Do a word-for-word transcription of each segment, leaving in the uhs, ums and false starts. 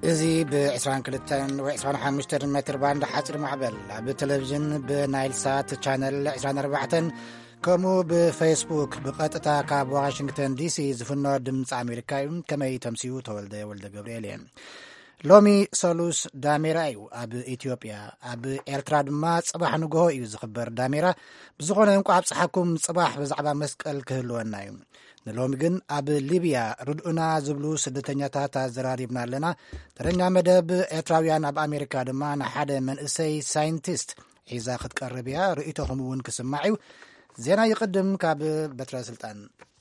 እዚ ب22 و25 متر باند حصر معبل بتلفزيون بنايل سات channel عشرين وأربعة كمو بفيسبوك بقطتا كاب واشنطن دي سي زفنو دمص امريكا كمي تمسيو تولد ولد جبريل لومي سولوس داميرا ايو اب اثيوبيا اب ኤርትራ ድማ صباح ንግሆ እዩ ዝخبر داميرا بزغونه እንቋ ኣብጽحكم صباح بزعبا مسقل كهلونا እዩ نلومي ግን ኣብ ሊብያ ርድኡና ዝብሉ ስደተኛታት ኣዘራሪብና ኣለና ተረኛ መደብ ኤርትራውያን ኣብ ኣሜሪካ ድማ ንሓደ መንእሰይ ሳይንቲስት ሒዛ ክትቀርብ እያ ርእይቶኹም እውን ክስማዕ እዩ ዜና ይቅድም ካብ በትረ ስልጣን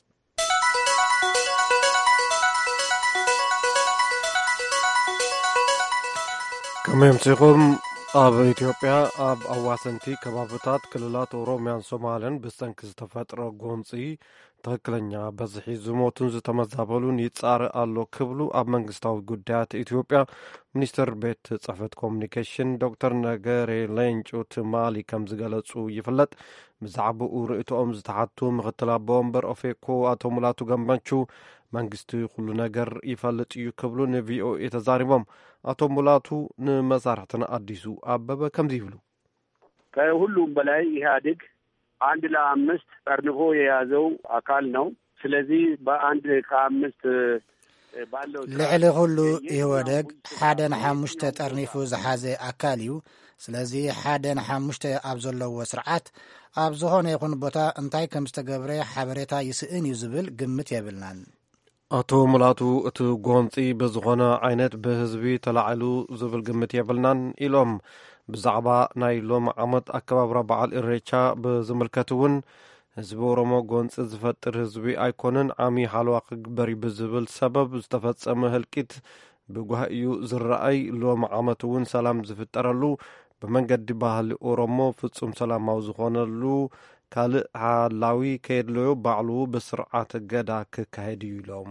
ከመምጽኹም ኣብ ኢትዮጵያ ኣብ ኣዋሰንቲ ከባቢታት ክልላት ኦሮሚያን ሶማልን ብሰንኪ ዝተፈጥረ ጎንፂ ትክክለኛ በዝሒ ዝሞቱን ዝተመዛበሉን ይጻረእ ኣሎ ክብሉ ኣብ መንግስታዊ ጉዳያት ኢትዮጵያ ሚኒስትር ቤት ጽሕፈት ኮሙኒኬሽን ዶክተር ነገሬ ሌንጮ ትማሊ ከም ዝገለጹ ይፍለጥ ብዛዕባኡ ርእይቶኦም ዝተሓቱ ምክትል ኣቦ ወንበር ኦፌኮ ኣቶ ሙላቱ ገመቹ መንግስቲ ኩሉ ነገር ይፈልጥ እዩ ክብሉ ንቪኦኤ ተዛሪቦም አቶ ሙላቱ ንመሳርሕትና አዲሱ አበበ ከምዚ ይብሉ ከሁሉም በላይ ኢህአዴግ አንድ ለአምስት ጠርንፎ የያዘው አካል ነው ስለዚህ በአንድ ከአምስት ባለው ልዕሊ ሁሉ ኢህወደግ ሓደ ንሓሙሽተ ጠርኒፉ ዝሓዘ አካል እዩ ስለዚህ ሓደ ንሓሙሽተ ኣብ ዘለዎ ስርዓት ኣብ ዝኾነ ይኹን ቦታ እንታይ ከም ዝተገብረ ሓበሬታ ይስእን እዩ ዝብል ግምት የብልናን አቶ ሙላቱ እቲ ጎንፂ በዝኾነ ዓይነት ብህዝቢ ተላዕሉ ዝብል ግምት የብልናን ኢሎም ብዛዕባ ናይ ሎም ዓመት ኣከባብራ በዓል ኢሬቻ ብዝምልከት እውን ህዝቢ ኦሮሞ ጎንፂ ዝፈጥር ህዝቢ ኣይኮነን ዓሚ ሓልዋ ክግበር ብዝብል ሰበብ ዝተፈጸመ ህልቂት ብጓህ እዩ ዝረአይ ሎም ዓመት እውን ሰላም ዝፍጠረሉ ብመንገዲ ባህሊ ኦሮሞ ፍጹም ሰላማዊ ዝኾነሉ ካልእ ሓላዊ ከየድለዮ ባዕሉ ብስርዓት ገዳ ክካሄድ እዩ ኢሎም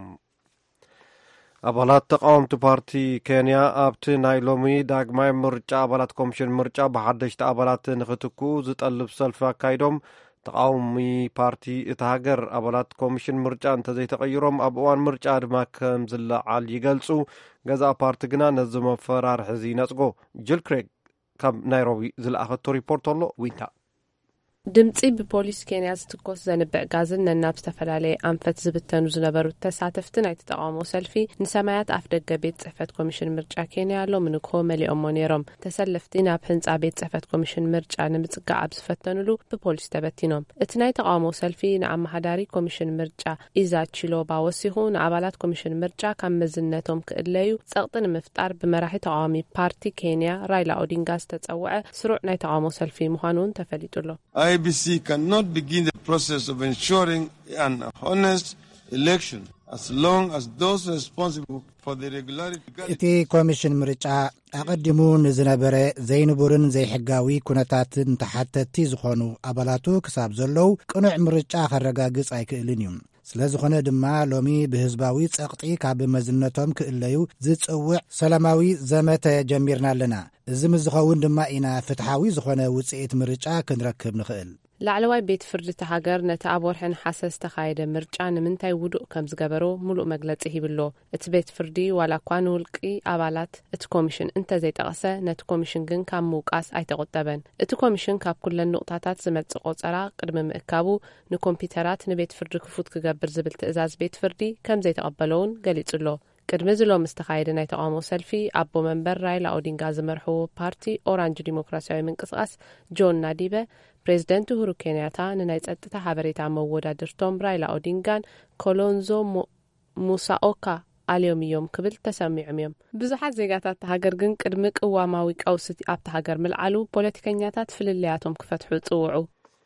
ኣባላት ተቃወምቲ ፓርቲ ኬንያ ኣብቲ ናይ ሎሚ ዳግማይ ምርጫ ኣባላት ኮሚሽን ምርጫ ብሓደሽቲ ኣባላት ንኽትክኡ ዝጠልብ ሰልፊ ኣካይዶም ተቃዋሚ ፓርቲ እቲ ሃገር ኣባላት ኮሚሽን ምርጫ እንተዘይተቐይሮም ኣብ እዋን ምርጫ ድማ ከም ዝለዓል ይገልጹ ገዛ ፓርቲ ግና ነዚ መፈራርሒ እዚ ነጽጎ ጅል ክሬግ ካብ ናይሮቢ ዝለኣኸቶ ሪፖርት ኣሎ ዊንታ ድምፂ ብፖሊስ ኬንያ ዝትኮስ ዘንብዕ ጋዝን ነናብ ዝተፈላለየ ኣንፈት ዝብተኑ ዝነበሩ ተሳተፍቲ ናይቲ ተቃውሞ ሰልፊ ንሰማያት ኣፍ ደገ ቤት ጽሕፈት ኮሚሽን ምርጫ ኬንያ ሎሚ ንግሆ መሊኦሞ ነይሮም ተሰለፍቲ ናብ ህንፃ ቤት ጽሕፈት ኮሚሽን ምርጫ ንምጽጋዕ ኣብ ዝፈተኑሉ ብፖሊስ ተበቲኖም እቲ ናይ ተቃውሞ ሰልፊ ንኣመሓዳሪ ኮሚሽን ምርጫ ኢዛ ቺሎባ ወሲኹ ንኣባላት ኮሚሽን ምርጫ ካብ መዝነቶም ክእለዩ ጸቕጢ ንምፍጣር ብመራሒ ተቃዋሚ ፓርቲ ኬንያ ራይላ ኦዲንጋ ዝተጸውዐ ስሩዕ ናይ ተቃውሞ ሰልፊ ምዃኑን ተፈሊጡሎ I B C cannot begin the process of ensuring an honest election as long as those responsible for the regularity እቲ ኮሚሽን ምርጫ ኣቀዲሙ ንዝነበረ ዘይንቡርን ዘይሕጋዊ ኩነታትን ተሓተቲ ዝኾኑ ኣባላቱ ክሳብ ዘለው ቅኑዕ ምርጫ ከረጋግጽ ኣይክእልን እዩ ስለዝኾነ ድማ ሎሚ ብህዝባዊ ጸቕጢ ካብ መዝነቶም ክእለዩ ዝጽውዕ ሰላማዊ ዘመተ ጀሚርና ኣለና እዚ ምዝኸውን ድማ ኢና ፍትሓዊ ዝኾነ ውጽኢት ምርጫ ክንረክብ ንኽእል ላዕለዋይ ቤት ፍርዲ ተሃገር ነቲ ኣብ ወርሒ ነሓሰ ዝተኻየደ ምርጫ ንምንታይ ውዱእ ከም ዝገበሮ ሙሉእ መግለጺ ሂብሎ እቲ ቤት ፍርዲ ዋላ እኳ ንውልቂ ኣባላት እቲ ኮሚሽን እንተዘይጠቐሰ ነቲ ኮሚሽን ግን ካብ ምውቃስ ኣይተቆጠበን እቲ ኮሚሽን ካብ ኩለን ንቕጣታት ዝመጽእ ቆጸራ ቅድሚ ምእካቡ ንኮምፒውተራት ንቤት ፍርዲ ክፉት ክገብር ዝብል ትእዛዝ ቤት ፍርዲ ከም ዘይተቐበለውን ገሊጹሎ ቅድሚ ዝሎም ዝተኻየደ ናይ ተቃውሞ ሰልፊ ኣቦ መንበር ራይላ ኦዲንጋ ዝመርሕዎ ፓርቲ ኦራንጅ ዲሞክራሲያዊ ምንቅስቓስ ጆን ናዲበ ፕሬዚደንት ኡሁሩ ኬንያታ ንናይ ጸጥታ ሓበሬታ መወዳድርቶም ራይላ ኦዲንጋን ኮሎንዞ ሙሳኦካ ኣልዮም እዮም ክብል ተሰሚዖም እዮም ብዙሓት ዜጋታት ሃገር ግን ቅድሚ ቅዋማዊ ቀውሲ ኣብቲ ሃገር ምልዓሉ ፖለቲከኛታት ፍልልያቶም ክፈትሑ ጽውዑ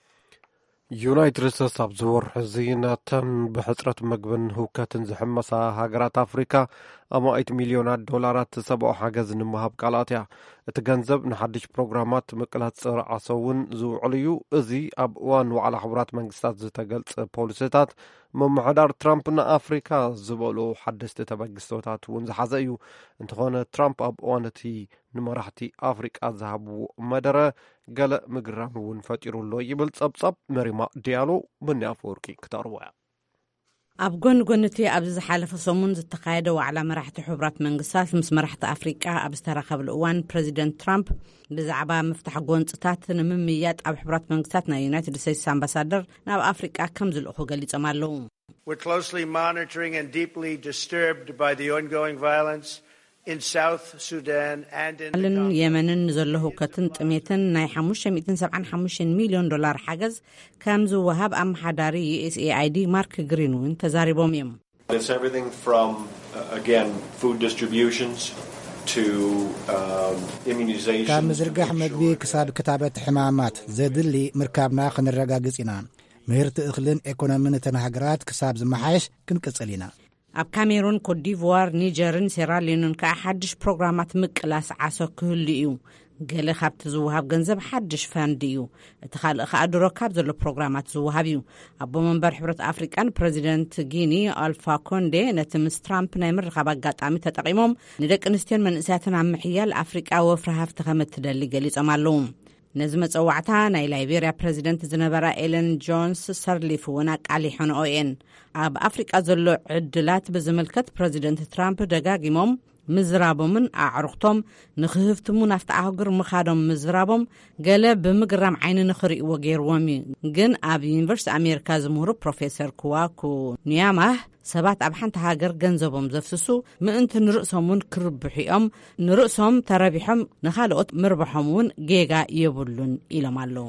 ዩናይትድ ስቴትስ ኣብ ዝወርሒ እዚ ነተን ብሕፅረት ምግብን ህውከትን ዝሕመሳ ሃገራት ኣፍሪካ ኣብ መቶ ሚልዮናት ዶላራት ሰብኣዊ ሓገዝ ንምሃብ ቃላት እያ እቲ ገንዘብ ንሓድሽ ፕሮግራማት ምቅላት ፀረ ዓሶ እውን ዝውዕል እዩ እዚ ኣብ እዋን ዋዕላ ሕቡራት መንግስታት ዝተገልጸ ፖሊሲታት መምሕዳር ትራምፕ ንኣፍሪካ ዝበሎ ሓደስቲ ተበግስቶታት እውን ዝሓዘ እዩ እንተኾነ ትራምፕ ኣብ እዋን እቲ ንመራሕቲ ኣፍሪቃ ዝሃብዎ መደረ ገለ ምግራም እውን ፈጢሩሎ ይብል ጸብጸብ መሪማ ዲያሎ ብኒ ኣፈወርቂ ክተቕርቦ እያ ኣብ ጎን ጎንቲ ኣብዚ ዝሓለፈ ሰሙን ዝተኻየደ ዋዕላ መራሕቲ ሕቡራት መንግስታት ምስ መራሕቲ ኣፍሪቃ ኣብ ዝተራኸብሉ እዋን ፕሬዚደንት ትራምፕ ብዛዕባ ምፍታሕ ጎንፅታት ንምምያጥ ኣብ ሕቡራት መንግስታት ናይ ዩናይትድ ስቴትስ ኣምባሳደር ናብ ኣፍሪቃ ከም ዝልእኹ ገሊፆም ኣለዉ። We're closely monitoring and deeply disturbed by the ongoing violence in South Sudan and in ልን የመንን ዘሎ ሁከትን ጥሜትን ናይ ሓሙሽተ ሚእትን ሰብዓን ሓሙሽተን ሚሊዮን ዶላር ሓገዝ ከም ዝወሃብ ኣመሓዳሪ ዩኤስኤአይዲ ማርክ ግሪን እውን ተዛሪቦም እዮም። It's everything from uh, again food distributions to um, immunization. ካብ ምዝርጋሕ መግቢ ክሳብ ክታበት ሕማማት ዘድሊ ምርካብና ክንረጋግጽ ኢና። ምህርቲ እኽልን ኢኮኖሚን እተን ሃገራት ክሳብ ዝመሓየሽ ክንቅጽል ኢና። ኣብ ካሜሩን፣ ኮት ዲቮር፣ ኒጀርን ሴራሊዮንን ከዓ ሓድሽ ፕሮግራማት ምቅላስ ዓሶ ክህሉ እዩ። ገለ ካብቲ ዝወሃብ ገንዘብ ሓድሽ ፈንድ እዩ። እቲ ካልእ ከዓ ድሮ ካብ ዘሎ ፕሮግራማት ዝወሃብ እዩ። ኣቦ መንበር ሕብረት ኣፍሪቃን ፕሬዚደንት ጊኒ ኣልፋ ኮንዴ ነቲ ምስ ትራምፕ ናይ ምርኻብ ኣጋጣሚ ተጠቒሞም ንደቂ ኣንስትዮን መንእስያትን ኣብ ምሕያል ኣፍሪቃ ወፍሪ ሃፍቲ ከም እትደሊ ገሊፆም ኣለዉ። ነዚ መፀዋዕታ ናይ ላይቤርያ ፕሬዚደንት ዝነበራ ኤለን ጆንስ ሰርሊፍ እውን ኣቃሊሖንኦ እየን። ኣብ ኣፍሪቃ ዘሎ ዕድላት ብዝምልከት ፕሬዚደንት ትራምፕ ደጋጊሞም ምዝራቦምን ኣዕሩኽቶም ንኽህፍትሙ ናፍቲ ኣህጉር ምኻዶም ምዝራቦም ገለ ብምግራም ዓይኒ ንኽርእይዎ ገይርዎም እዩ። ግን ኣብ ዩኒቨርሲቲ ኣሜሪካ ዝምህሩ ፕሮፌሰር ኩዋኩ ኒያማህ ሰባት ኣብ ሓንቲ ሃገር ገንዘቦም ዘፍስሱ ምእንቲ ንርእሶምን ክርብሕኦም ንርእሶም ተረቢሖም ንኻልኦት ምርባሖም እውን ጌጋ የብሉን ኢሎም ኣለዉ።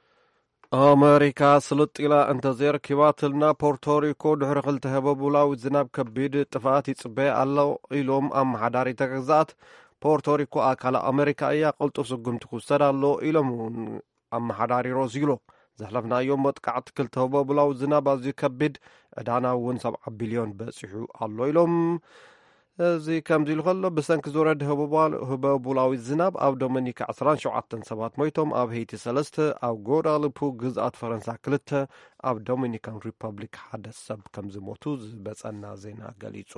ኣሜሪካ ስልጢላ እንተዘይረኪባትልና ፖርቶሪኮ ድሕሪ ክልተ ህቡባዊ ዝናብ ከቢድ ጥፋኣት ይጽበየ ኣሎ ኢሎም ኣመሓዳሪ ተገዛእት ፖርቶሪኮ ኣካል ኣሜሪካ እያ ቅልጡፍ ስጉምቲ ክውሰድ ኣሎ ኢሎም ኣመሓዳሪ ሮዚሎ ዘሕለፍናዮም መጥቃዕቲ ክልተ ህቡባዊ ዝናብ ኣዝዩ ከቢድ ዕዳና እውን ሰብዓ ቢልዮን በፂሑ ኣሎ ኢሎም እዚ ከምዚ ኢሉ ከሎ ብሰንኪ ዝወረደ ህቡባዊ ዝናብ ኣብ ዶሚኒካ ዓሰርተ ሸውዓተ ሰባት ሞይቶም ኣብ ሄይቲ ሰለስተ ኣብ ጓዳሉፕ ግዝኣት ፈረንሳ ክልተ ኣብ ዶሚኒካን ሪፐብሊክ ሓደ ሰብ ከም ዝሞቱ ዝበጸና ዜና ገሊጹ።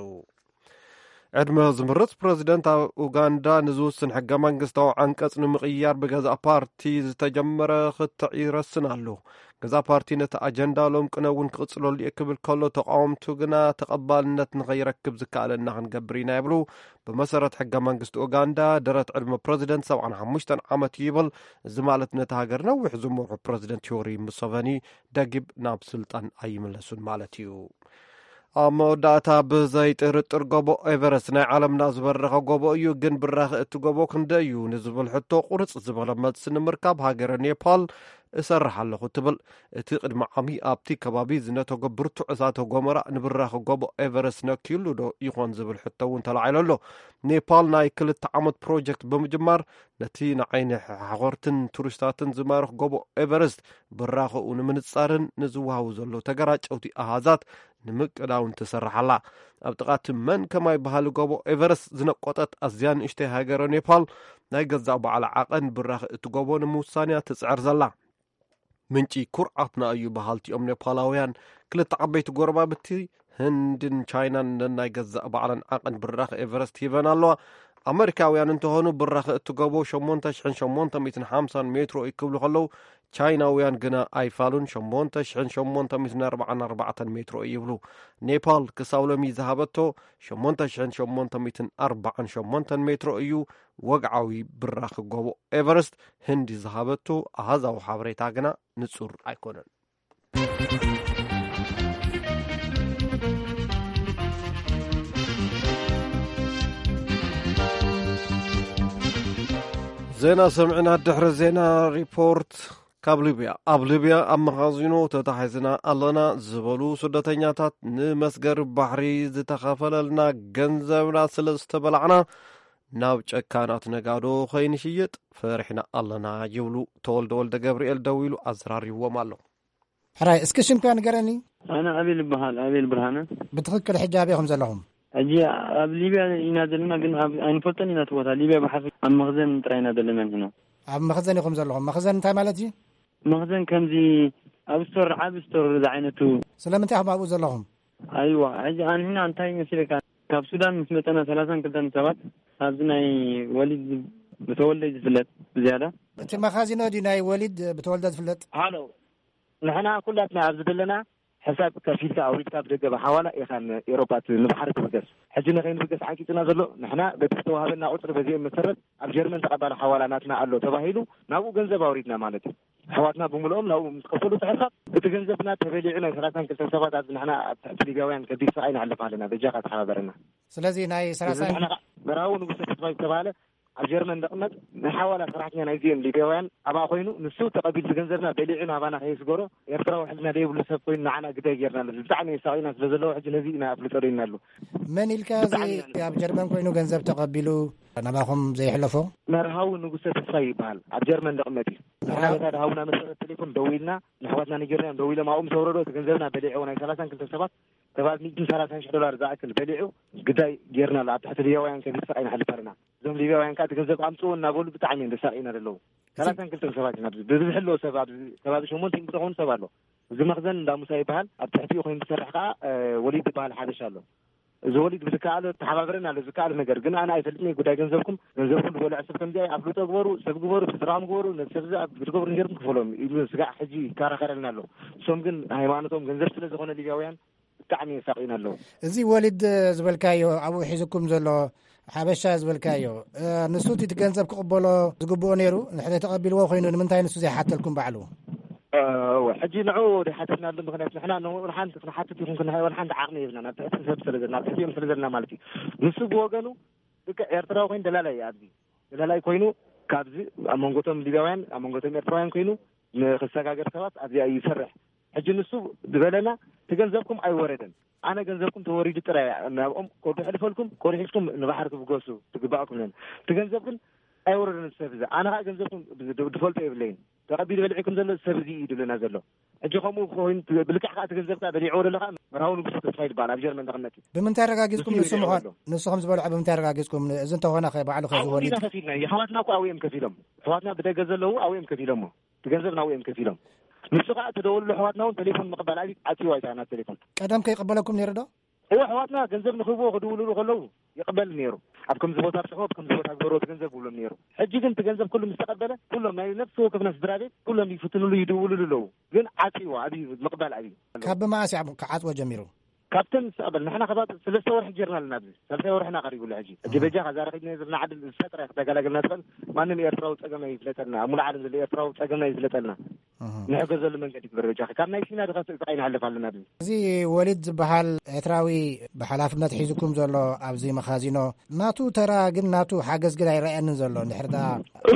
ዕድመ ዝምርፅ ፕሬዚደንት ኣብ ኡጋንዳ ንዝውስን ሕገ መንግስታዊ ዓንቀጽ ንምቕያር ብገዛእ ፓርቲ ዝተጀመረ ክትዕ ይረስን ኣሎ። ገዛ ፓርቲ ነቲ ኣጀንዳ ሎም ቅነውን ክቕጽለሉ እየ ክብል ከሎ ተቃወምቱ ግና ተቐባልነት ንኸይረክብ ዝከኣለና ክንገብር ኢና ይብሉ። ብመሰረት ሕገ መንግስቲ ኡጋንዳ ደረት ዕድመ ፕሬዚደንት ሰብዓን ሓሙሽተ ዓመት ይብል። እዚ ማለት ነቲ ሃገር ነዊሕ ዝመርሑ ፕሬዚደንት ዮዌሪ ሙሴቬኒ ደጊብ ናብ ስልጣን ኣይምለሱን ማለት እዩ። ኣብ መወዳእታ ብዘይጥርጥር ጎቦ ኤቨረስት ናይ ዓለምና ዝበረኸ ጎቦ እዩ። ግን ብራኺ እቲ ጎቦ ክንደይ እዩ ንዝብል ሕቶ ቁርፅ ዝበለ መልሲ ንምርካብ ሃገረ ኔፓል እሰርሕ ኣለኹ ትብል። እቲ ቅድሚ ዓሚ ኣብቲ ከባቢ ዝነተጎ ብርቱዕ እሳተ ጎመራ ንብራኺ ጎቦ ኤቨረስት ነኪሉ ዶ ይኾን ዝብል ሕቶ እውን ተላዒሉ ኣሎ። ኔፓል ናይ ክልተ ዓመት ፕሮጀክት ብምጅማር ነቲ ንዓይኒ ሓኾርትን ቱሪስታትን ዝማርኽ ጎቦ ኤቨረስት ብራኺኡ ንምንጻርን ንዝወሃቡ ዘሎ ተገራጨውቲ ኣሃዛት ንምቅዳውን ትሰርሓላ። ኣብ ጥቓቲ መን ከማይ ባህሊ ጎቦ ኤቨረስት ዝነቆጠት ኣዝያ ንእሽተይ ሃገረ ኔፓል ናይ ገዛእ በዓል ዓቐን ብራኺ እቲ ጎቦ ንምውሳንያ ትጽዕር ዘላ። ምንጪ ኩርዓትና እዩ ባህልቲኦም ኔፓላውያን። ክልተ ዓበይቲ ጎረባብቲ ህንድን ቻይናን ናይ ገዛእ በዓለን ዓቐን ብራኺ ኤቨረስት ሂበን ኣለዋ። ኣሜሪካውያን እንተኾኑ ብራኺ እቲ ጎቦ ሸሞንተ ሽሕን ሸሞንተ ሚእትን ሓምሳን ሜትሮ ይክብሉ ከለዉ ቻይናውያን ግና ኣይፋሉን ሸሞንተ ሽሕን ሸሞንተ ሚእትን ኣርባዓን ኣርባዕተን ሜትሮ ይብሉ። ኔፓል ክሳብ ሎሚ ዝሃበቶ ሸሞንተ ሽሕን ሸሞንተ ሚእትን ኣርባዓን ሸሞንተን ሜትሮ እዩ። ወግዓዊ ብራኺ ጎቦ ኤቨረስት ህንዲ ዝሃበቶ ኣሃዛዊ ሓበሬታ ግና ንጹር ኣይኮነን። ዜና ሰምዕና ድሕሪ ዜና ሪፖርት ካብ ሊብያ ኣብ ሊብያ ኣብ መኻዚኖ ተታሒዝና ኣለና ዝበሉ ስደተኛታት ንመስገሪ ባሕሪ ዝተኸፈለልና ገንዘብና ስለ ዝተበላዕና ናብ ጨካናት ነጋዶ ኸይንሽየጥ ፈሪሕና ኣለና ይብሉ ተወልደ ወልደ ገብርኤል ደው ኢሉ ኣዘራሪብዎም ኣሎ። ሕራይ እስኪ ሽምካ ንገረኒ። ኣነ ኣቤል ይበሃል፣ ኣቤል ብርሃነ። ብትኽክል ሕጂ ኣበይኹም ዘለኹም? ሕጂ ኣብ ሊብያ ኢና ዘለና፣ ግን ኣይንፈልጠን ኢና ትቦታ ሊብያ ብሓፊ ኣብ መኽዘን ጥራይ ኢና ዘለና ንሕና። ኣብ መኽዘን ኢኹም ዘለኹም? መኽዘን እንታይ ማለት እዩ? መኽዘን ከምዚ ኣብ ስቶር ዓብ ስቶር ዝዓይነቱ። ስለምንታይ ኢኹም ኣብኡ ዘለኹም? ኣይዋ ሕጂ ኣንሕና እንታይ መሲለካ ካብ ሱዳን ምስ መጠና ሰላሳን ክልተን ሰባት ኣብዚ ናይ ወሊድ ብተወልደ ዝፍለጥ ብዝያዳ እቲ መኻዚኖ ዲ ናይ ወሊድ ብተወልደ ዝፍለጥ? ሃሎ ንሕና ኩላትና ኣብዚ ዘለና حساب كفيلك أوريد كاب دقة حوالا إخان إيروبات نبحرك بقص حجنا خين بقص عاكيتنا ذلو نحنا بتستوها بنا عطر بزي مسرد أب جرمن تقبل حوالاناتنا قالو تباهيلو ناو جنزب أوريدنا مالتي حواتنا بملؤهم لو متقفلوا تحسب بتجنزبنا تبليعنا ثلاثة كل سبعة نحنا تلقاوين كدي سعين على فعلنا بجاقة حاضرنا سلازي ناي سلاسة نحنا براون وقصة تبايك تباله الجرمن دقمت نحاول فرحنا نايزين ليبيوان أبا خوينو نسو تقبل تجنزبنا بليعنا بانا خيس جورو يرتروا حجنا ليه ولسه قوين معنا قد يجرنا لزعني سعينا لزلوا حجنا زينا أفلتورين له من الكازي يا بجرمن كوينو جنزب تقبلوا أنا باهم زي حلفوا نرهاو نقصة تصيب هال الجرمن دقمتي نحن هذا هونا مثلا التليفون دويلنا نحواتنا نيجيريا دويلة ما أم سورو تجنزبنا بليعونا ثلاثة كل سبعة تبعت مية ثلاثة دولار ذاك البليعو قد جيرنا لا تحت اليوم كذي سعينا حلفرنا زم اليوم كات تجنزب عمسون نقول بتعمين لسعينا للو ثلاثة كل سبعة نبز بزحلو سبعة سبعة شو ممكن بتكون سبعة له زي مخزن لا مسايب هال أبتحتي وخين بسرعة وليد بال حدا شالو زوليد بذكاء تحبابرنا على ذكاء النجار قلنا أنا أيتلتني قد أجنزبكم جنزبكم بقول عسب كم جاي أفلو تجبروا سب جبروا بترام جبروا نسرزا بتجبروا نجرم كفلهم يقولون سجع حجي كارا خيرنا له سومكن هيمانتهم جنزب سلا زخون اللي جاويان تعني ساقينا له زي ولد زبالكايو أبو حيزكم زلوا حبشة زبالكايو أه نسوتي تجنزب قبله تجبوا نيرو نحن تقبلوا وخينو من تاين نسوزي حتى لكم بعلو أه حجي نعود حتى لنا مغنيات نحن نحن حتى تكون كنا ونحن عقني لنا تحسب سلزنا تحسب سلزنا مالتي نسوق وجنو بك إرتراو كين دلالة يا أبي دلالة كوينو كابزي أمونغوتهم ليبيان أمونغوتهم إرتراوين كوينو نخسك أجر ثوات أبي يسرح حجي نسوق دبلنا تجنزبكم أي وردن أنا جنزبكم توريد ترى أنا أم كوري حلفلكم كوري حلفكم نبحركم بقصو تجبعكم لين تجنزبكم أي وردن السفزة أنا جنزبكم دفولت إبلين تقبل بلعكم زلوا السبزي يدلنا زلوا أجيكم وخوين بلك حقات جنزبتها بليعور لها راون بسط الفايد بان أبجر من دخلناك بمن ترجع جزكم نسمعها نسخهم زبالة عبد من ترجع جزكم إذا أنت هنا خيب على خير وليد يا خواتنا قويم كفيلهم خواتنا بدأ جزلوا قويم كفيلهم تجنزبنا قويم كفيلهم نسخة تدور لحواتنا وتليفون مقبل عليك عتي وايد أنا التليفون قدام كي يقبلكم نيردا هو حواتنا جنزب نخوفه خدوا له خلوه يقبل نيرو أبكم زبوط أرشقوا أبكم زبوط أكبروا تجنزب كلهم نيرو حجي أنت جنزب كلهم مستقبله كلهم ما نفسه كيف نفس درادي كلهم يفتنوا له يدوروا له جن عتي وعدي مقبل عليه كاب ما أسيع كعات وجميرو كابتن سأبل نحن خبات ثلاثة ور حجرنا للنبي ثلاثة ور إحنا قريب ولا حجي جبجة هزار خدنا نزلنا عدل الفترة تقال قلنا تقل ما نني يرتراو تقلنا يفلتنا مو العالم اللي يرتراو تقلنا يفلتنا نحن زل من قديك برجع كنا يفينا دخل تعين على فعل النبي زي ولد بحال إتراوي بحلاف ما تحيزكم زلوا أبزي مخازينه ناتو ترى قل ناتو حاجز قل رأينا زلوا نحردا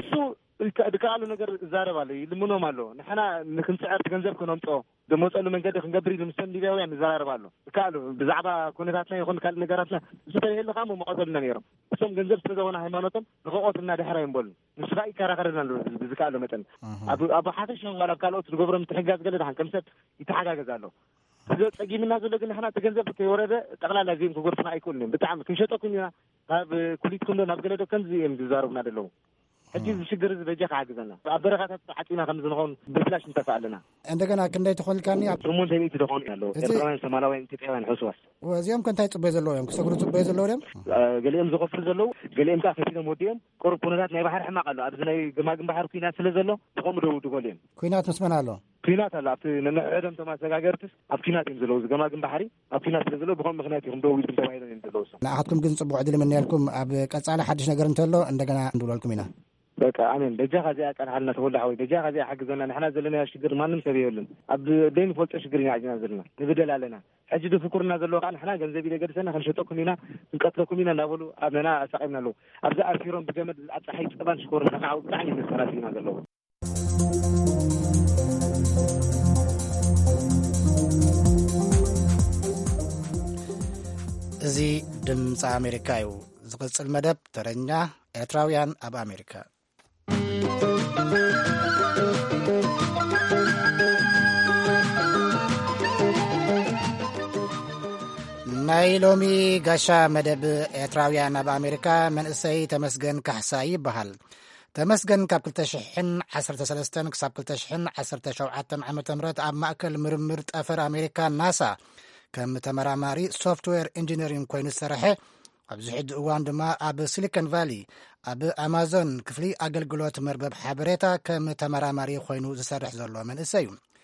دكالو نجر زارب عليه لمنو ماله نحنا نكنسعر تجنزب كنا نطو دموسألو من قد خنجبري دمسن دي بيوان زارب عليه دكالو بزعبة كونتاتنا يكون كال نجاراتنا زبالة اللي قاموا مقدرنا نيرو بسم جنزب سلزونا هيمانتهم نقوط النادي حرام بول مش رأي كارا خرجنا بذكالو مثلا أبو أبو حاتش ولا كالو تجبرهم تحجز قلت عن كم سنة يتحجز جزالو تجي من الناس اللي قلنا إحنا تجنزب في ورده تقلع لازم كقرصنا يكونين بتعمل كل شيء تكونين هذا كلية كله نبغى كان زي زاربنا دلو حجي شجر زبجة عاجزنا عبرقات حكينا خمس نقول بفلاش انتفعلنا عندنا كنا يدخل كاني رمون تاني تدخل له إبراهيم سمالاوين تتعين حسواس وزيهم كنت هيتصبي زلوا يوم كسروا تصبي زلوا يوم قال لهم زغفر زلوا قال لهم كافي فينا موديم قرب كونات نبي بحر حما قالوا أبزنا جماعة بحر كينات سلا زلوا تقوم دو دخولين كينات نسمعنا له كينات هلا في نعدم تما سجاجرتس أب كينات ينزلوا جماعة بحري أب كينات ينزلوا بقوم مغنياتهم دو يدم توايد ينزلوا لا أحدكم جنس أبو عدل من يالكم أب كأس حدش نجار نتلو عندنا ندول لكم هنا بك أمين بجاه زي كان حالنا تقول حوي بجاه زي حق زنا نحن زلنا شجر ما نمسبيه لنا أب دين فولت شجرين عجنا زلنا نبدل علينا حجد فكرنا زلوا قال إحنا جنزبي لقد سنة خنشتكم هنا نقتلكم هنا نقولوا أبنا سقينا له أبدأ أرفيرهم بجمد الأتحيط طبعا شكرنا نعود تعني من الثلاثين زلوا زي دمس أمريكايو زقص المدب ترنيا إتراويان أب أمريكا نايلومي غاشا مدب إتراويان أب أمريكا من إساي تمسجن كحساي بحال تمسجن كاب كلتشحن عشرة سلستن كساب كلتشحن عشرة شوعتن عمة مرات أب مأكل مرمرت أفر أمريكا ناسا كم تمراماري سوفتوير انجينيرين كوين السرحة أبز حد وان دما أب سيليكون فالي أب أمازون كفلي أقل قلوت مربب حبريتا كم تمراماري خوينو زسرح زرلو من السيوم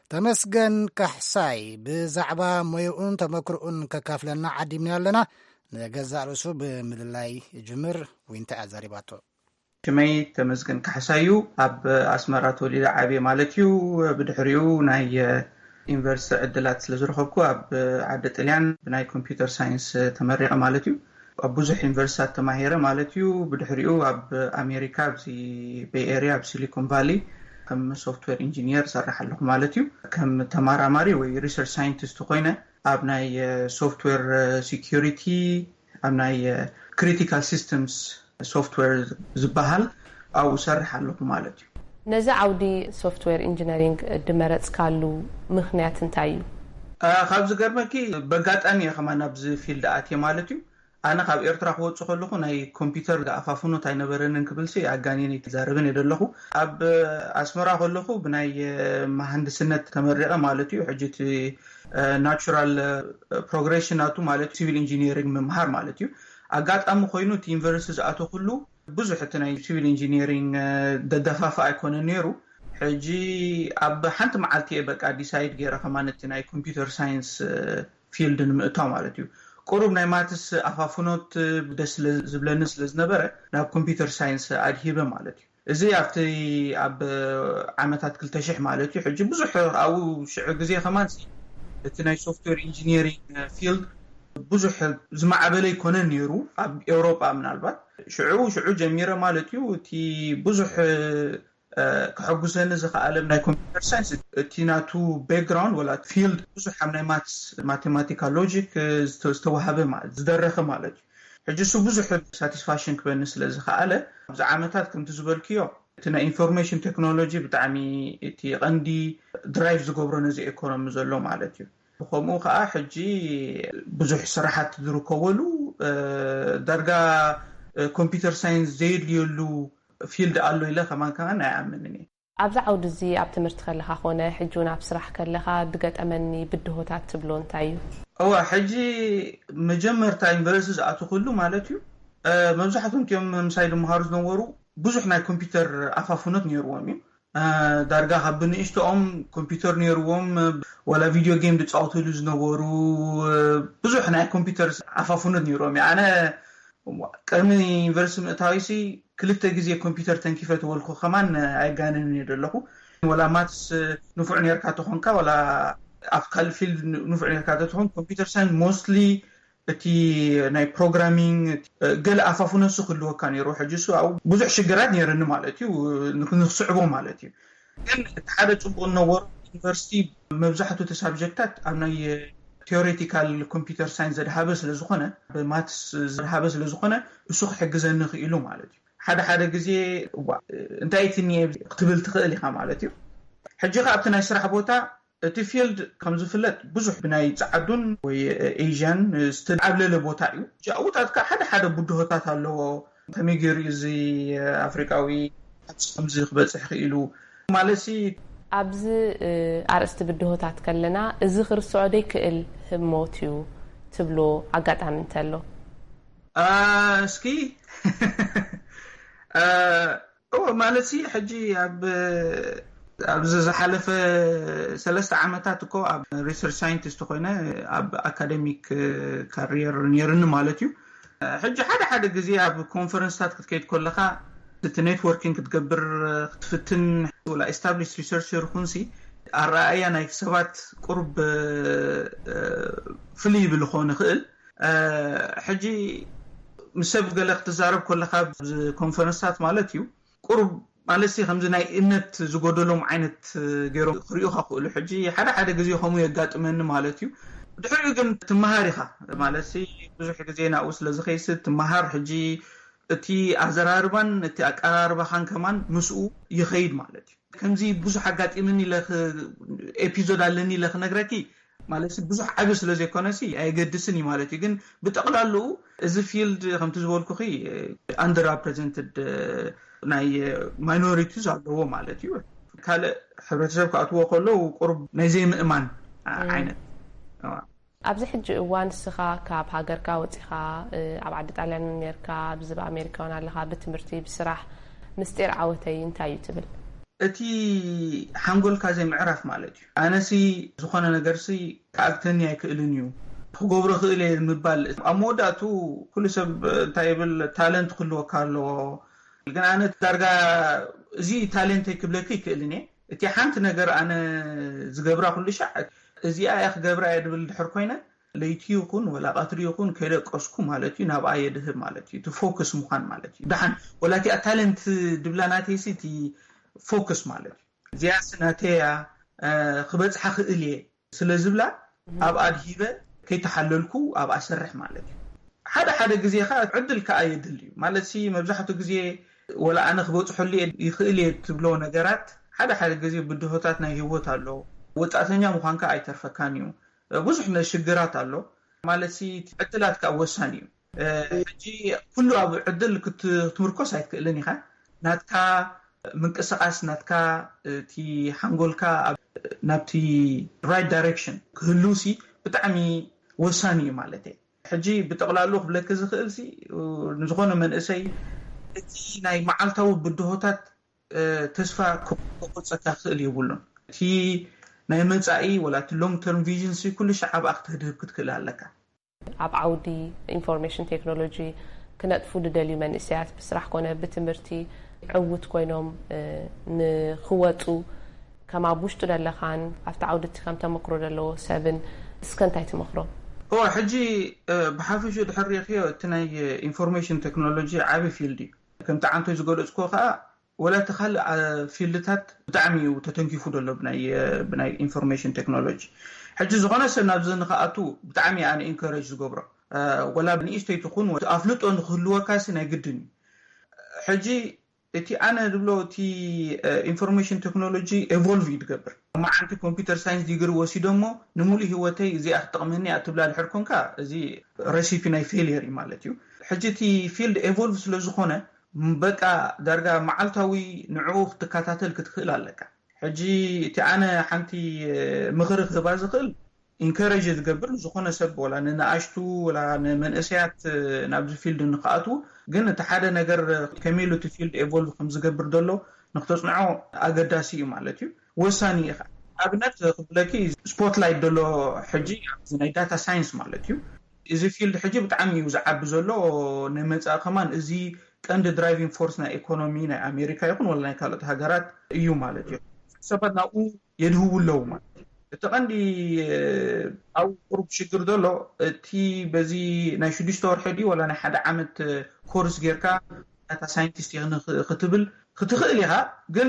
ተመስገን ካሕሳይ ብዛዕባ ሞይኡን ተመክርኡን ከካፍለና ዓዲምና ኣለና ንገዛእ ርእሱ ብምልላይ ጅምር ወይንታ ኣዛሪባቶ ሽመይ ተመስገን ካሕሳዩ ኣብ ኣስመራ ተወሊደ ዓብየ ማለት እዩ ብድሕሪኡ ናይ ዩኒቨርሲቲ ዕድላት ስለ ዝረኸብኩ ኣብ ዓዲ ጣልያን ብናይ ኮምፒውተር ሳይንስ ተመሪቐ ማለት እዩ ኣብ ብዙሕ ዩኒቨርሲቲታት ተማሂረ ማለት እዩ ብድሕሪኡ ኣብ ኣሜሪካ ኣብዚ ቤይ ኤርያ ኣብ ሲሊኮን ቫሊ ከም ሶፍትዌር ኢንጂነር ሰራሕ ኣለኹ ማለት እዩ ከም ተማራማሪ ወይ ሪሰርች ሳይንቲስት ኮይነ ኣብ ናይ ሶፍትዌር ሴኩሪቲ ኣብ ናይ ክሪቲካል ሲስተምስ ሶፍትዌር ዝበሃል ኣብ ሰርሕ ኣለኹ ማለት እዩ ነዚ ዓውዲ ሶፍትዌር ኢንጂነሪንግ ድመረጽካሉ ምኽንያት እንታይ እዩ ካብ ዝገርመኪ በጋጣሚ ከማን ኣብዚ ፊልድ ኣትየ ማለት እዩ ኣነ ካብ ኤርትራ ክወጽ ከለኹ ናይ ኮምፒውተር ኣፋፍኖት ኣይነበረንን ክብልሲ ኣጋኒነ ተዛረብን የደለኹ ኣብ ኣስመራ ከለኹ ብናይ መሃንድስነት ተመሪቐ ማለት እዩ ሕጂት ናቹራል ፕሮግሬሽን ኣቱ ማለት ሲቪል ኢንጂነሪንግ መምሃር ማለት እዩ ኣጋጣሚ ኮይኑ እቲ ዩኒቨርሲቲ ዝኣቶ ኩሉ ብዙሕ እቲ ናይ ሲቪል ኢንጂነሪንግ ደደፋፋ ኣይኮነን ነይሩ ሕጂ ኣብ ሓንቲ መዓልቲ በቃ ዲሳይድ ገይረ ከማን እቲ ናይ ኮምፒውተር ሳይንስ ፊልድ ንምእታው ማለት እዩ ቁሩብ ናይ ማትስ ኣፋፍኖት ደስ ዝብለኒ ስለ ዝነበረ ናብ ኮምፒውተር ሳይንስ ኣድሂበ ማለት እዩ እዚ ኣብቲ ኣብ ዓመታት ክልተ ሽሕ ማለት እዩ ሕጂ ብዙሕ ኣብኡ ሽዑ ግዜ ከማን እቲ ናይ ሶፍትዌር ኢንጂነሪንግ ፊልድ ብዙሕ ዝማዕበለ ይኮነን ነይሩ ኣብ ኤውሮጳ ምናልባት ሽዑ ሽዑ ጀሚረ ማለት እዩ እቲ ብዙሕ ክሕጉሰኒ ዝኽኣለ ናይ ኮምፒውተር ሳይንስ እቲ ናቱ ባክግራውንድ ወላ ፊልድ ብዙሕ ኣብ ናይ ማትስ ማቴማቲካል ሎጂክ ዝተዋሃበ ማለት ዝደረኸ ማለት እዩ ሕጂ እሱ ብዙሕ ሳቲስፋክሽን ክበኒ ስለ ዝኽኣለ ኣብዚ ዓመታት ከምቲ ዝበልክዮ እቲ ናይ ኢንፎርሜሽን ቴክኖሎጂ ብጣዕሚ እቲ ቀንዲ ድራይቭ ዝገብሮ ነዚ ኢኮኖሚ ዘሎ ማለት እዩ ብከምኡ ከዓ ሕጂ ብዙሕ ስራሓት ዝርከበሉ ዳርጋ ኮምፒውተር ሳይንስ ዘይድልየሉ ፊልድ ኣሎ ኢለ ከማን ከማን ኣይኣምንን እየ ኣብዚ ዓውዲ እዚ ኣብ ትምህርቲ ከለኻ ኮነ ሕጂ እውን ኣብ ስራሕ ከለኻ ድገጠመኒ ብድሆታት ትብሎ እንታይ እዩ እዋ ሕጂ መጀመርታ ዩኒቨርሲቲ ዝኣቱ ኩሉ ማለት እዩ መብዛሕትኦም እዮም ምሳይ ድምሃሩ ዝነበሩ ብዙሕ ናይ ኮምፒውተር ኣፋፍኖት ነይርዎም እዩ ዳርጋ ካብ ንእሽቶኦም ኮምፒውተር ነይርዎም ወላ ቪድዮ ጌም ዝፃወትሉ ዝነበሩ ብዙሕ ናይ ኮምፒውተር ኣፋፍኖት ነይርዎም ኣነ ቅድሚ ዩኒቨርሲቲ ምእታዊሲ ክልተ ግዜ ኮምፒውተር ተንኪፈ ተወልኩ ከማን ኣይጋነን የደለኹ ወላ ማትስ ንፉዕ ነርካ ተኾንካ ወላ ኣብ ካልእ ፊልድ ንፉዕ ነርካ ተኾን ኮምፒውተር ሳይንስ ሞስትሊ እቲ ናይ ፕሮግራሚንግ ገለ ኣፋፍኖት ክህልወካ ነይሩ ሕጂ እሱ ኣብ ብዙሕ ሽግራት ነይረኒ ማለት እዩ ንክስዕቦ ማለት እዩ ግን እቲ ሓደ ፅቡቅ ነበሩ ዩኒቨርሲቲ መብዛሕትኡ እቲ ሳብጀክታት ኣብ ናይ ቴዎሬቲካል ኮምፒውተር ሳይንስ ዘድሃበ ስለ ዝኾነ ብማትስ ዘድሃበ ስለ ዝኾነ እሱ ክሕግዘኒ ክኢሉ ማለት እዩ ሓደ ሓደ ግዜ እንታይ እትኒ ክትብል ትኽእል ኢኻ ማለት እዩ ሕጂ ከዓ ኣብቲ ናይ ስራሕ ቦታ እቲ ፊልድ ከም ዝፍለጥ ብዙሕ ብናይ ጻዕዱን ወይ ኤዥያን ዝተዓብለለ ቦታ እዩ ጃውታትካ ሓደ ሓደ ቡድሆታት ኣለዎ ከመይ ገይሩ እዚ ኣፍሪካዊ ከምዚ ክበፅሕ ክኢሉ ማለሲ ኣብዚ ኣርእስቲ ብድሆታት ከለና እዚ ክርስዖ ደይክእል ህሞት እዩ ትብሎ ኣጋጣሚ እንተሎ እስኪ ኦ ማለሲ ሕጂ ኣብ ኣብዚ ዝሓለፈ ሰለስተ ዓመታት እኮ ኣብ ሪሰርች ሳይንቲስት ኮይነ ኣብ አካዴሚክ ካሪየር ነይርኒ ማለት እዩ ሕጂ ሓደ ሓደ ግዜ ኣብ ኮንፈረንስታት ክትከይድ ከለኻ እቲ ኔትወርኪንግ ክትገብር ክትፍትን ወላ ኤስታብሊሽ ሪሰርቸር ኩንሲ ኣረኣያ ናይ ሰባት ቁርብ ፍልይ ብል ክኾን ይኽእል ሕጂ ምስ ሰብ ገለ ክትዛረብ ከለኻ ኮንፈረንስታት ማለት እዩ ቁርብ ማለሲ ከምዚ ናይ እምነት ዝጎደሎም ዓይነት ገይሮም ክሪኡ ክኽእሉ ሕጂ ሓደ ሓደ ግዜ ከምኡ የጋጥመኒ ማለት እዩ ድሕሪኡ ግን ትመሃር ኢኻ ማለሲ ብዙሕ ግዜ ናብኡ ስለ ዝኸይስድ ትመሃር ሕጂ እቲ ኣዘራርባን እቲ ኣቀራርባኻን ከማን ምስኡ ይኸይድ ማለት እዩ ከምዚ ብዙሕ ኣጋጢምኒ ለኽ ኤፒዞድ ኣለኒ ኢለ ክነግረኪ ማለሲ ብዙሕ ዓብ ስለ ዘይኮነሲ ኣይገድስን ማለት እዩ ግን ብጠቕላሉ እዚ ፊልድ ከምቲ ዝበልኩኺ ኣንደር ሪፕሬዘንትድ ናይ ማይኖሪቲዝ ኣለዎ ማለት እዩ ካልእ ሕብረተሰብ ክኣትዎ ከሎ ቁርብ ናይ ዘይምእማን ዓይነት ኣብዚ ሕጂ እዋን ንስኻ ካብ ሃገርካ ወፂኻ ኣብ ዓዲ ጣልያን ነርካ ብዝባ ኣሜሪካ ውን ኣለኻ ብትምህርቲ ብስራሕ ምስጢር ዓወተይ እንታይ እዩ ትብል እቲ ሓንጎልካ ዘይ ምዕራፍ ማለት እዩ ኣነሲ ዝኾነ ነገርሲ ካኣክተኒ ኣይክእልን እዩ ክገብሮ ክእል ምባል ኣብ መወዳእቱ ኩሉ ሰብ እንታይ ይብል ታለንት ክህልወካ ኣለዎ ግን ኣነ ዳርጋ እዚ ታለንት ክብለክ ይክእልን እየ እቲ ሓንቲ ነገር ኣነ ዝገብራ ኩሉ ሻዕ እዚኣ ያ ክገብራ እየ ድብል ድሕር ኮይነ ለይቲ ይኹን ወላ ቀትሪ ይኹን ከይደቀስኩ ማለት እዩ ናብ ኣየ ድህብ ማለት እዩ ፎከስ ምዃን ማለት እዩ ድሓን ወላቲ ታለንት ድብላናተይሲ እቲ ፎከስ ማለት እዩ እዚኣ ስናተያ ክበፅሓ ክእል እየ ስለዝብላ ኣብ ኣድሂበ ከይተሓለልኩ ኣብ ኣሰርሕ ማለት እዩ ሓደ ሓደ ግዜ ካ ዕድል ከዓ የድል እዩ ማለት ሲ መብዛሕቱ ግዜ ወላ ኣነ ክበፅሐሉ ይኽእል እየ ትብሎ ነገራት ሓደ ሓደ ግዜ ብድሆታት ናይ ህይወት ኣሎ ወጣተኛ ምዃንካ ኣይተርፈካን እዩ ብዙሕ ሽግራት ኣሎ ማለት ሲ ዕድላት ከዓ ወሳኒ እዩ ሕጂ ኩሉ ኣብ ዕድል ክትምርኮስ ኣይትክእልን ኢኻ ናትካ ምንቅስቃስ ናትካ እቲ ሓንጎልካ ናብቲ ራይት ዳይሬክሽን ክህሉሲ ብጣዕሚ ወሳኒ እዩ ማለት እዩ ሕጂ ብጠቕላሉ ክብለክ ዝኽእል ሲ ንዝኾነ መንእሰይ እቲ ናይ መዓልታዊ ብድሆታት ተስፋ ክቆፀካ ክእል ይብሉን እቲ ናይ መጻኢ ወላ እቲ ሎንግ ተርም ቪዥን ሲ ኩሉ ሸዓብ ክትህድብ ክትክእል ኣለካ ኣብ ዓውዲ ኢንፎርሜሽን ቴክኖሎጂ ክነጥፉ ድደልዩ መንእሰያት ብስራሕ ኮነ ብትምህርቲ ዕውት ኮይኖም ንኽወፁ ከም ኣብ ውሽጡ ዘለኻን ኣብቲ ዓውድቲ ከም ተመክሮ ዘለዎ ሰብን እስከ እንታይ ትመክሮ? ኦ ሕጂ ብሓፈሹ ድሕር ሪእኽዮ እቲ ናይ ኢንፎርሜሽን ቴክኖሎጂ ዓቢ ፊልድ እዩ ከምቲ ዓንቶ ዝገለጽኮ ከዓ ወላ ተኻልእ ፊልድታት ብጣዕሚ እዩ ተተንኪፉ ደሎ ብናይ ብናይ ኢንፎርሜሽን ቴክኖሎጂ ሕጂ ዝኾነ ሰብ ናብዚ ንኽኣቱ ብጣዕሚ ኣነ ኢንከሬጅ ዝገብሮ ወላ ብንእሽተይ ትኹን ኣፍልጦ ንክህልወካሲ ናይ ግድን እዩ ሕጂ እቲ ኣነ ድብሎ እቲ ኢንፎርሜሽን ቴክኖሎጂ ኤቮልቭ ይትገብር ማዓንቲ ኮምፒውተር ሳይንስ ዲግሪ ወሲዶ ሞ ንሙሉእ ህይወተይ እዚኣ ክትጠቕመኒ ኣትብላ ድሕር ኮንካ እዚ ረሲፒ ናይ ፌልየር እዩ ማለት እዩ ሕጂ እቲ ፊልድ ኤቮልቭ ስለ ዝኾነ በቃ ዳርጋ መዓልታዊ ንዕኡ ክትከታተል ክትክእል ኣለካ ሕጂ እቲ ኣነ ሓንቲ ምኽሪ ክህባ ዝኽእል ኢንከሬጅ ዝገብር ዝኾነ ሰብ ወላ ንኣሽቱ ወላ ንመንእሰያት ናብዚ ፊልድ ንኽኣቱ ግን እቲ ሓደ ነገር ከመይሉ እቲ ፊልድ ኤቮልቭ ከም ዝገብር ደሎ ንክተጽንዖ ኣገዳሲ እዩ ማለት እዩ ወሳኒ ኢኻ ኣብነት ክብለኪ ስፖትላይት ደሎ ሕጂ ናይ ዳታ ሳይንስ ማለት እዩ እዚ ፊልድ ሕጂ ብጣዕሚ እዩ ዝዓቢ ዘሎ ንመጻኢ ከማን እዚ ቀንዲ ድራይቪንግ ፎርስ ናይ ኢኮኖሚ ናይ ኣሜሪካ ይኹን ወላ ናይ ካልኦት ሃገራት እዩ ማለት እዩ ሰባት ናብኡ የድህውለው ማለት እቲ ቀንዲ ኣብ ቁሩብ ሽግር ደሎ እቲ በዚ ናይ ሽዱሽተ ወርሒ ድዩ ወላ ናይ ሓደ ዓመት ኮርስ ጌርካ ዳታ ሳይንቲስት ክትብል ክትኽእል ኢኻ ግን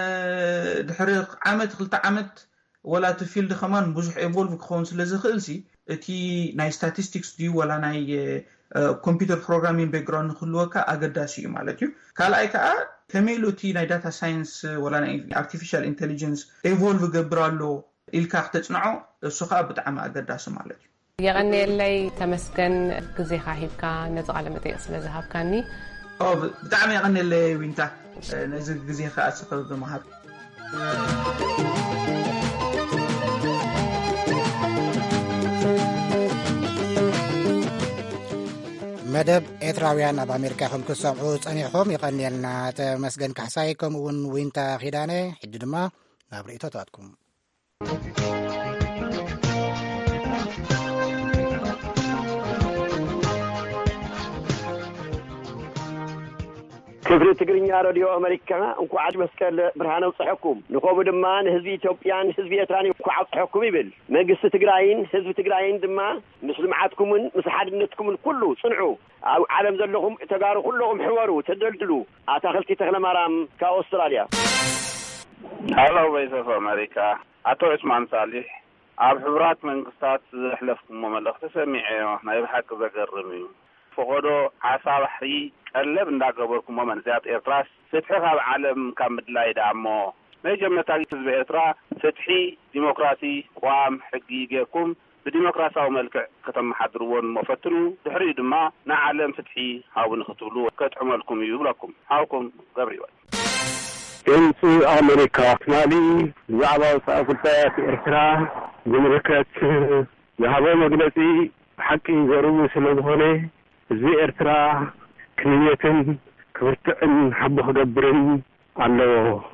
ድሕሪ ዓመት ክልተ ዓመት ወላ እቲ ፊልድ ከማን ብዙሕ ኤቮልቭ ክኸውን ስለ ዝኽእል ሲ እቲ ናይ ስታቲስቲክስ ድዩ ወላ ናይ ኮምፒውተር ፕሮግራሚንግ ባክግራውንድ ክህልወካ ኣገዳሲ እዩ ማለት እዩ ካልኣይ ከዓ ከመይሉ እቲ ናይ ዳታ ሳይንስ ወላ ናይ ኣርቲፊሻል ኢንቴሊጀንስ ኤቮልቭ ገብራሎ ኢልካ ክትጽንዖ እሱ ከዓ ብጣዕሚ ኣገዳሲ ማለት እዩ የቀኒየለይ ተመስገን ግዜኻ ሂብካ ነዚ ቃለ መጠይቅ ስለ ዝሃብካኒ ብጣዕሚ የቀኒየለይ ዊንታ ነዚ ግዜኻ ኣስኸብ ብምሃብ መደብ ኤርትራውያን ኣብ ኣሜሪካ ይኹም ክሰምዑ ጸኒሕኩም ይቀኒየልና ተመስገን ካሕሳይ ከምኡ እውን ዊንታ ኺዳነ ሕጂ ድማ ናብ ርእቶ ተዋትኩም ክብሪ ትግርኛ ሬድዮ ኣሜሪካ እንኳዕ መስቀል ብርሃን ኣውፅሐኩም ንኸቡ ድማ ንህዝቢ ኢትዮጵያን ህዝቢ ኤርትራን እንኳዕ ኣውፅሐኩም ይብል መንግስቲ ትግራይን ህዝቢ ትግራይን ድማ ምስ ልምዓትኩምን ምስ ሓድነትኩምን ኩሉ ጽንዑ ኣብ ዓለም ዘለኹም ተጋሩ ኩለኹም ሕወሩ ተደልድሉ ኣታኽልቲ ተኽለማርያም ካብ ኣውስትራልያ ሃሎ ቮይስ ኦፍ ኣሜሪካ ኣቶ ዑስማን ሳሊሕ ኣብ ሕቡራት መንግስታት ዘሕለፍኩሞ መልእኽቲ ሰሚዐዮ ናይ ብሓቂ ዘገርም እዩ ፈቆዶ ዓሳ ባሕሪ ቀለብ እንዳገበርኩሞ መንእሰያት ኤርትራስ ፍትሒ ካብ ዓለም ካብ ምድላይ ዳሞ መጀመርታ ህዝቢ ኤርትራ ፍትሒ ዲሞክራሲ ቋም ሕጊ ጌርኩም ብዲሞክራሲያዊ መልክዕ ከተመሓድርዎን መፈትኑ ድሕሪ ድማ ንዓለም ፍትሒ ሃቡ ንኽትብሉ ከጥዕመልኩም እዩ ብለኩም ሃውኩም ገብሪወል ድምፂ ኣሜሪካ ትማሊ ብዛዕባ ወፃኢ ጉዳያት ኤርትራ ዝምልከት ዝሃቦ መግለፂ ሓቂ ዘርቡ ስለ ዝኾነ ህዝቢ ኤርትራ ክብየትን ክብርትዕን ሓቦ ክገብርን ኣለዎ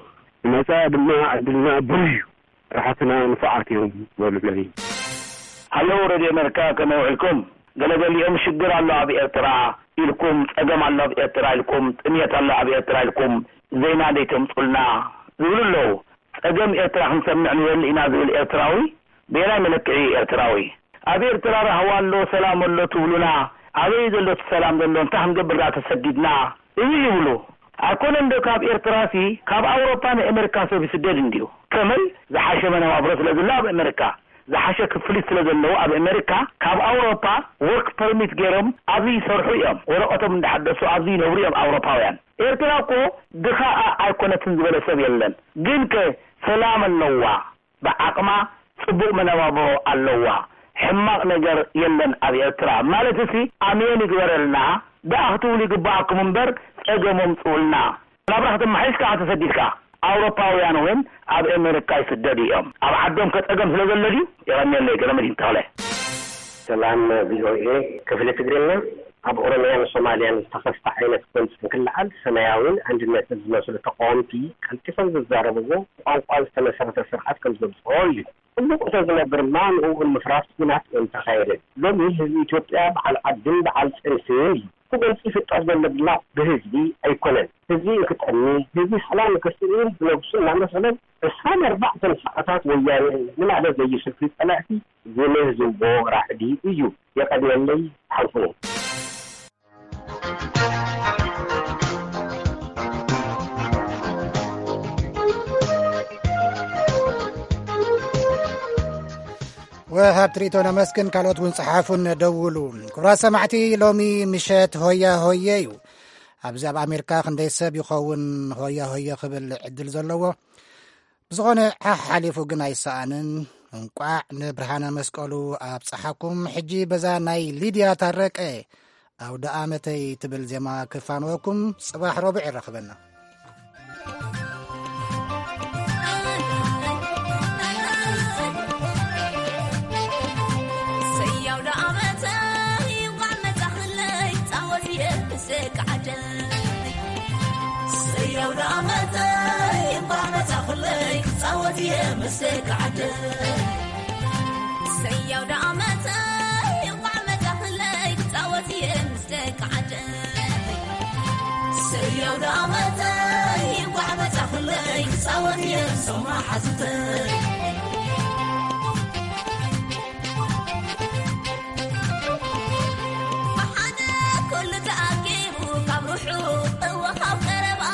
ነፃ ድማ ዕድልና ብርዩ ራሓትና ንፍዓት እዮም በሉለይ ሃለው ሬድዮ ኣሜሪካ ከመይ ውዒልኩም ገለገሊኦም ሽግር ኣሎ ኣብ ኤርትራ ኢልኩም ፀገም ኣሎ ኣብ ኤርትራ ኢልኩም ጥምየት ኣሎ ኣብ ኤርትራ ኢልኩም ዜና ደይተምፅልና ዝብሉ ኣለዉ ፀገም ኤርትራ ክንሰምዕ ንበል ኢና ዝብል ኤርትራዊ ብናይ መለክዒ ኤርትራዊ ኣብ ኤርትራ ረህዋ ኣሎ ሰላም ኣሎ ትብሉና ኣበይ ዘሎ ሰላም ዘሎ እንታይ ክንገብር ተሰዲድና እዩ ይብሉ ኣኮነ እንዶ ካብ ኤርትራሲ ካብ ኣውሮፓ ንኣሜሪካ ሰብ ይስደድ እንዲዩ ከመይ ዝሓሸ መነባብሮ ስለ ዘሎ ኣብ ኣሜሪካ ዝሓሸ ክፍሊት ስለ ዘለዎ ኣብ ኣሜሪካ ካብ ኣውሮፓ ወርክ ፐርሚት ገይሮም ኣብዚ ይሰርሑ እዮም ወረቐቶም እንዳሓደሱ ኣብዚ ይነብሩ እዮም ኣውሮፓውያን ኤርትራ እኮ ድኻ ኣይኮነትን ዝበለ ሰብ የለን ግን ከ ሰላም ኣለዋ ብዓቕማ ጽቡቕ መነባብሮ ኣለዋ ሕማቕ ነገር የለን ኣብ ኤርትራ ማለት እሲ ኣሜን ይግበረልና ዳእኽትውሉ ይግባኣኩም እምበር ፀገሞም ፅውልና ናብራኽትም ማሒዝካ ተሰዲድካ ኣውሮፓውያን እውን ኣብ ኣሜሪካ ይስደዱ እዮም ኣብ ዓዶም ከፀገም ስለ ዘሎ ድዩ የቐኒየለይ ገለመዲን ተኽለ ሰላም ቪኦኤ ክፍለ ትግርኛ ኣብ ኦሮምያን ሶማልያን ዝተኸስተ ዓይነት ኮንስ ንክልዓል ሰማያውን አንድነትን ዝመስሉ ተቃወምቲ ቀልጢፎም ዝዛረብዎ ቋንቋ ዝተመሰረተ ስርዓት ከም ዘብፅሖ እዩ ኩሉ ቁቶ ዝነብር ማ ንኡን ምፍራስ ኩናት እንተኻየደ ሎሚ ህዝቢ ኢትዮጵያ በዓል ዓድን በዓል ፅንስን እዩ ኩገልፂ ፍጣር ዘሎ ድማ ብህዝቢ ኣይኮነን ህዝቢ ንክጠኒ ህዝቢ ሰላም ንክስኢን ዝነብሱ እናመሰለን እስካን ኣርባዕተ ሰዓታት ወያነ ንማዕለት ዘይስልፊ ፀላእቲ ዝምህዝቦ ራዕዲ እዩ የቀድመለይ ሓልፉኒ وهاب تريتونا مسكن كالوت ونصحافون دولون كبرا سمعتي لومي مشات هويا هويايو أبزاب أمريكا خندي ساب يخون هويا هويا قبل عدل زلوه بزغوني حاليفو قناي سانن انقاع نبرهانا مسكولو أبصحاكم حجي بزا ناي ليديا تارك اي أو دقامتي تبل زيما كفانوكم صباح ربع رخبنا مسك عدل سيا ودعمته وعمته خليك تعوتي مسك عدل سيا ودعمته وعمته خليك تعوتي سمع حزتك محنا كل تأكيد وكبرحو وخاف قربا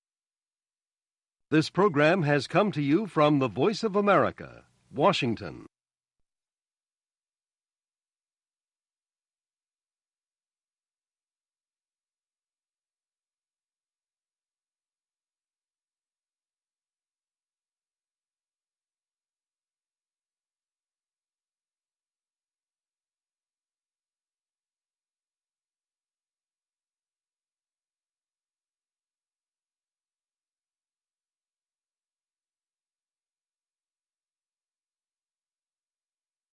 This program has come to you from the Voice of America, Washington.